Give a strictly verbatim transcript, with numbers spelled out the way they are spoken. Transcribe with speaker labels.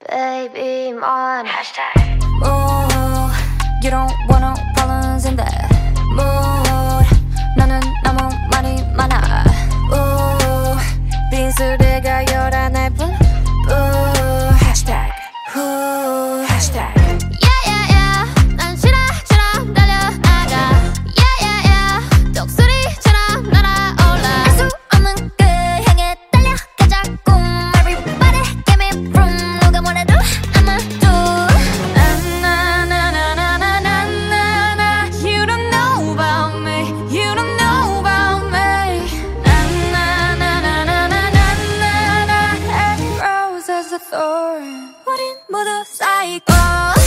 Speaker 1: baby mine.
Speaker 2: Hashtag.
Speaker 3: Ooh, you don't want no problems in that mood. 나는 너무 말이 많아. Ooh, 빈수레가 열어낼 뿐. Ooh, hashtag. Ooh, hashtag.
Speaker 1: Yeah yeah yeah, 난 시라시라 달려나가. Yeah yeah yeah, 독수리처럼 날아올라.
Speaker 3: 알 수 없는 그 향해 달려가자고. Everybody give me room. 누가 뭐래도 I'ma do.
Speaker 1: You don't know about me. You don't know about me.
Speaker 3: It grows as a thorn. 우린 모두 사이코.